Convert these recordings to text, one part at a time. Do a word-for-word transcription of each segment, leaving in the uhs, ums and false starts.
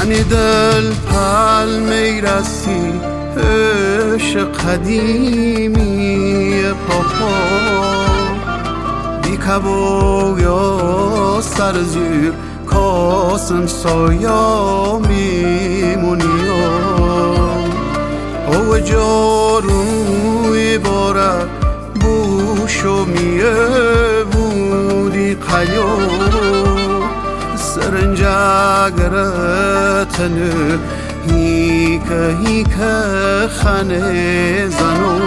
نی دل پل میرسی عشق قدیمی پاپا بیکبو یا سر زیر کاسم سایا میمونی او جاروی باره بوشو میه بودی قلیو سرنجا گرتنه هیکه هیکه خانه زنو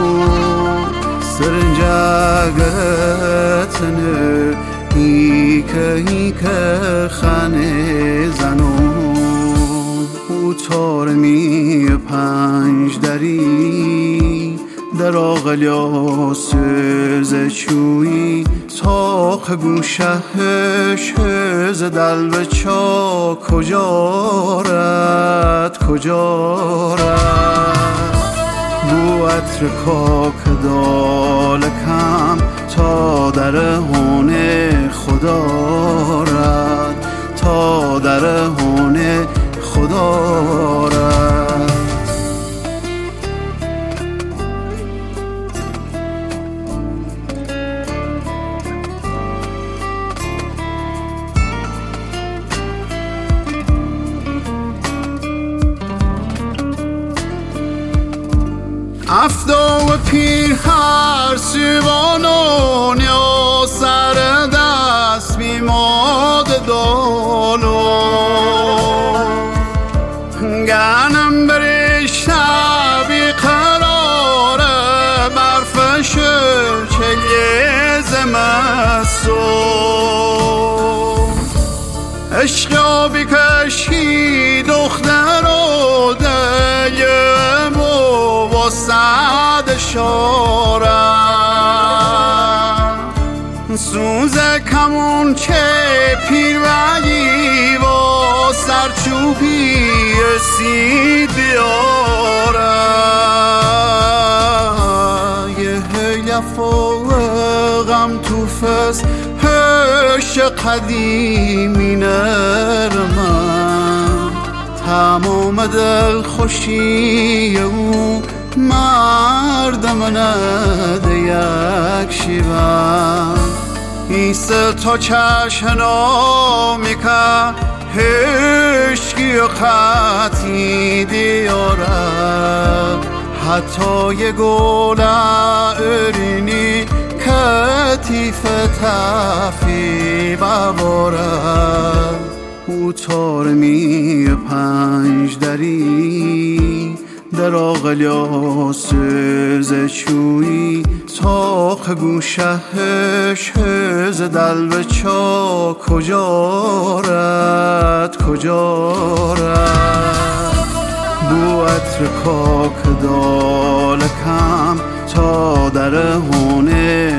سرنجا گرتنه هیکه هیکه خانه زنو او تارمی پنج دری در آغلیا سوز چویی تاق گوشهش هز دل به چا کجا رد کجا رد بو عطر کاک دالکم تا در هونه خدا رد تا در هونه خدا رد افتا و پیر هر سیوانو نیا سر دست بیماد دالو گنم بریشته بی قراره برفش چلیه زمستو عشقا بکشی دختر و دلیم و سعد شارم سوز کمون که پیروی و سرچوبی سید بیاره یه هیلف و غم تو فس هش قدیمی نرمم تمام دل خوشی او مردم نده یک شیوم ایسه تا چشنا میکن هشکی و خطی دیاره حتی یه گل ارینی کتیف تفی بباره او تارمی پنج دری در آغلیا سوز چویی تاق گوشهش هز دل به چا کجا رد کجا رد بو عطر کاک دالکم تا در هونه